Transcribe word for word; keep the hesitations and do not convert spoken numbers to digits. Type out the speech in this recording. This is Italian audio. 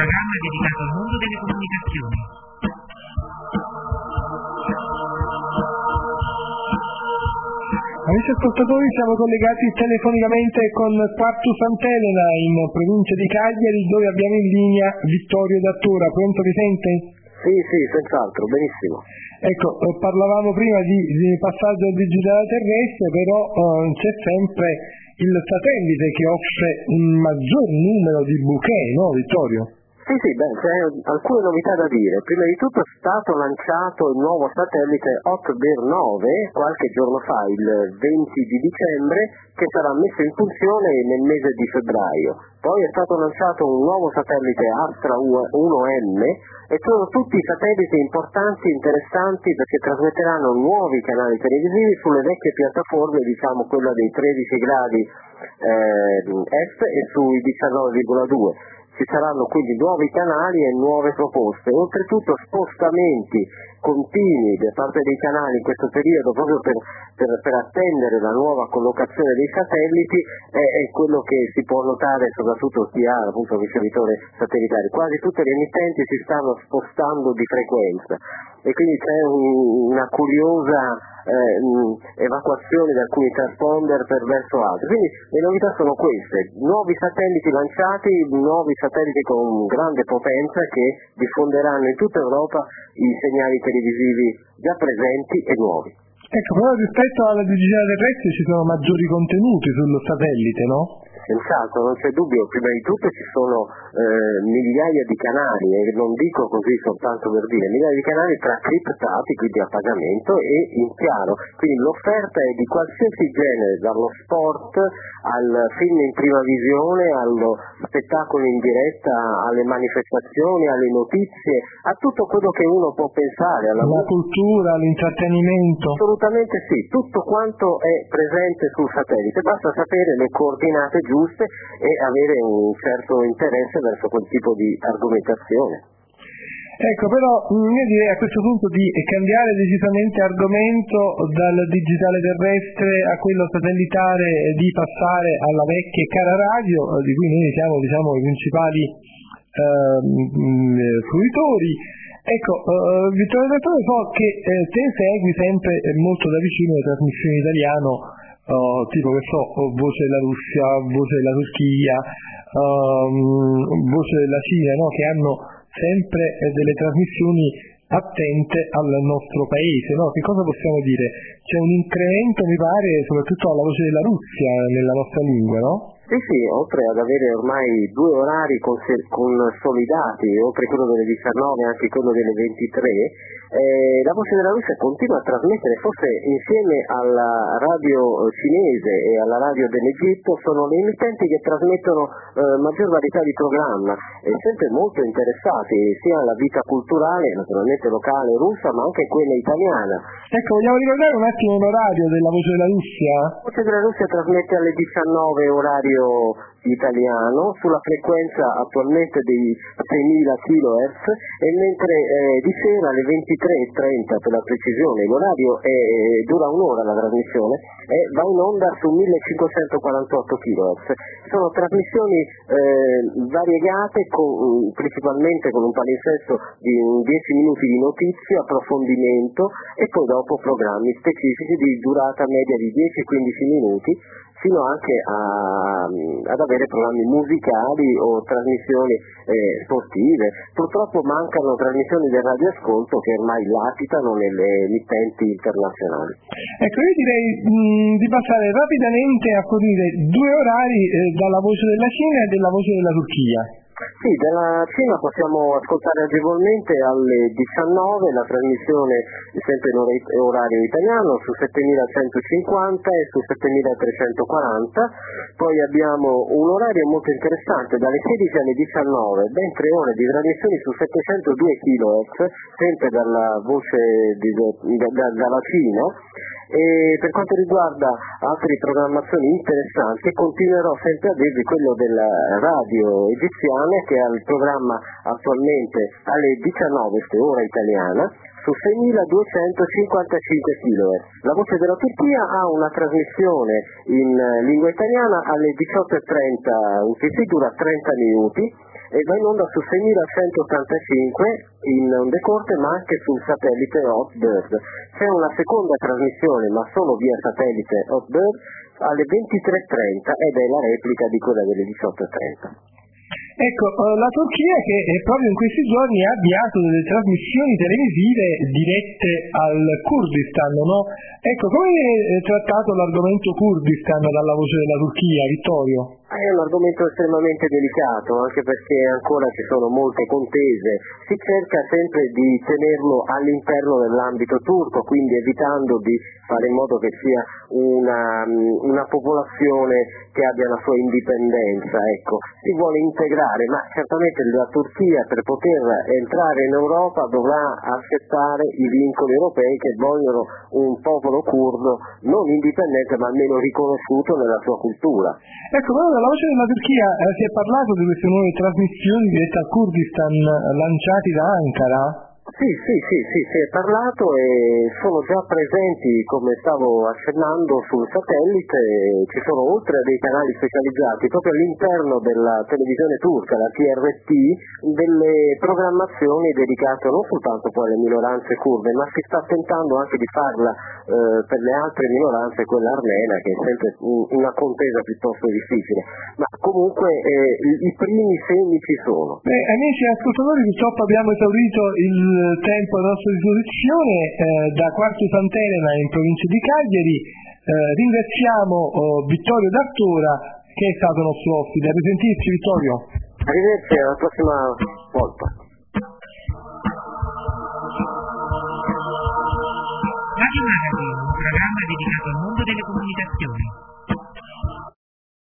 programma dedicato al mondo delle comunicazioni. Amici ascoltatori, siamo collegati telefonicamente con Quartu Sant'Elena in provincia di Cagliari, dove abbiamo in linea Vittorio D'Attura. Pronto, mi sente? Sì, sì, senz'altro, benissimo. Ecco, parlavamo prima di, di passaggio al digitale terrestre, però eh, c'è sempre il satellite che offre un maggior numero di bouquet, no Vittorio? Sì, sì, beh, c'è alcune novità da dire. Prima di tutto è stato lanciato il nuovo satellite Hotbird nove qualche giorno fa, il venti di dicembre, che sarà messo in funzione nel mese di febbraio. Poi è stato lanciato un nuovo satellite Astra uno M e sono tutti satelliti importanti, interessanti, perché trasmetteranno nuovi canali televisivi sulle vecchie piattaforme, diciamo quella dei tredici gradi eh, est e sui diciannove virgola due. Ci saranno quindi nuovi canali e nuove proposte, oltretutto spostamenti continui da parte dei canali in questo periodo proprio per, per, per attendere la nuova collocazione dei satelliti, è, è quello che si può notare soprattutto chi ha appunto ricevitore satellitare. Quasi tutte le emittenti si stanno spostando di frequenza e quindi c'è un, una curiosa eh, evacuazione di alcuni transponder per verso altri. Quindi le novità sono queste: nuovi satelliti lanciati, nuovi satelliti con grande potenza che diffonderanno in tutta Europa i segnali televisivi già presenti e nuovi. Ecco, però rispetto alla digitale terrestre ci sono maggiori contenuti sullo satellite, no? Senz'altro, non c'è dubbio. Prima di tutto ci sono eh, migliaia di canali, e non dico così soltanto per dire, migliaia di canali tra criptati, quindi a pagamento, e in chiaro. Quindi l'offerta è di qualsiasi genere, dallo sport al film in prima visione, allo spettacolo in diretta, alle manifestazioni, alle notizie, a tutto quello che uno può pensare. Alla la cultura, l'intrattenimento. Assolutamente sì, tutto quanto è presente sul satellite, basta sapere le coordinate giuste e avere un certo interesse verso quel tipo di argomentazione. Ecco, però io direi a questo punto di cambiare decisamente argomento dal digitale terrestre a quello satellitare, di passare alla vecchia e cara radio, di cui noi siamo, diciamo, i principali eh, fruitori. Ecco, uh, Vittorio D'Attura, so che eh, te segui sempre eh, molto da vicino le trasmissioni italiano, uh, tipo che so, Voce della Russia, Voce della Turchia, um, Voce della Cina, no? Che hanno sempre eh, delle trasmissioni attente al nostro paese, no? Che cosa possiamo dire? C'è un incremento, mi pare, soprattutto alla Voce della Russia nella nostra lingua, no? Sì, sì, oltre ad avere ormai due orari consolidati, oltre quello delle diciannove e anche quello delle ventitré, eh, la Voce della Russia continua a trasmettere, forse insieme alla radio cinese e alla radio dell'Egitto, sono le emittenti che trasmettono eh, maggior varietà di programma, e sempre molto interessati sia alla vita culturale, naturalmente locale russa, ma anche quella italiana. Ecco, vogliamo ricordare un attimo l'orario della Voce della Russia? La Voce della Russia trasmette alle diciannove orario italiano sulla frequenza attualmente dei seimila chilohertz, e mentre eh, di sera alle ventitré e trenta per la precisione, l'orario è, dura un'ora la trasmissione, e va in onda su millecinquecentoquarantotto chilohertz. Sono trasmissioni eh, variegate, con, principalmente con un palinsesto di dieci minuti di notizie, approfondimento, e poi dopo programmi specifici di durata media di dieci quindici minuti, fino anche a, ad avere programmi musicali o trasmissioni eh, sportive. Purtroppo mancano trasmissioni del radioascolto che ormai latitano nelle emittenti internazionali. Ecco, io direi mh, di passare rapidamente a fornire due orari eh, dalla Voce della Cina e della Voce della Turchia. Sì, della Cina possiamo ascoltare agevolmente alle diciannove la trasmissione sempre in orario italiano su settemilacentocinquanta e su settemilatrecentoquaranta. Poi abbiamo un orario molto interessante dalle sedici alle diciannove, ben tre ore di trasmissioni su settecentodue chilohertz, sempre dalla voce di, da, da, dalla Cina. E per quanto riguarda altre programmazioni interessanti, continuerò sempre a dirvi quello della radio egiziana, che ha il programma attualmente alle diciannove, ora italiana, su seimiladuecentocinquantacinque chilohertz. La Voce della Turchia ha una trasmissione in lingua italiana alle diciotto e trenta U T C, dura trenta minuti, e va in onda su seimilacentottantacinque in onde corte, ma anche sul satellite Hotbird. C'è una seconda trasmissione, ma solo via satellite Hotbird, alle ventitré e trenta, ed è la replica di quella delle diciotto e trenta. Ecco, la Turchia che proprio in questi giorni ha avviato delle trasmissioni televisive dirette al Kurdistan, no? Ecco, come viene trattato l'argomento Kurdistan dalla voce della Turchia, Vittorio? È un argomento estremamente delicato, anche perché ancora ci sono molte contese. Si cerca sempre di tenerlo all'interno dell'ambito turco, quindi evitando di fare in modo che sia una, una popolazione che abbia la sua indipendenza. Ecco, si vuole integrare, ma certamente la Turchia per poter entrare in Europa dovrà accettare i vincoli europei che vogliono un popolo curdo non indipendente ma almeno riconosciuto nella sua cultura. Ecco, però dalla voce della Turchia eh, si è parlato di queste nuove trasmissioni dirette al Kurdistan lanciate da Ankara? Sì, sì, sì, sì, si è parlato e sono già presenti, come stavo accennando, sul satellite. Ci sono, oltre a dei canali specializzati proprio all'interno della televisione turca, la T R T, delle programmazioni dedicate non soltanto poi alle minoranze kurde, ma si sta tentando anche di farla eh, per le altre minoranze, quella armena, che è sempre una contesa piuttosto difficile. Ma comunque eh, i primi segni ci sono. Beh, amici ascoltatori, purtroppo abbiamo esaurito il tempo a nostra disposizione. eh, da Quarto Sant'Elena in provincia di Cagliari eh, ringraziamo oh, Vittorio D'Artora, che è stato nostro ospite. A risentirci, Vittorio. Arrivederci, alla prossima volta. Radio Magazine, un programma dedicato al mondo delle comunicazioni.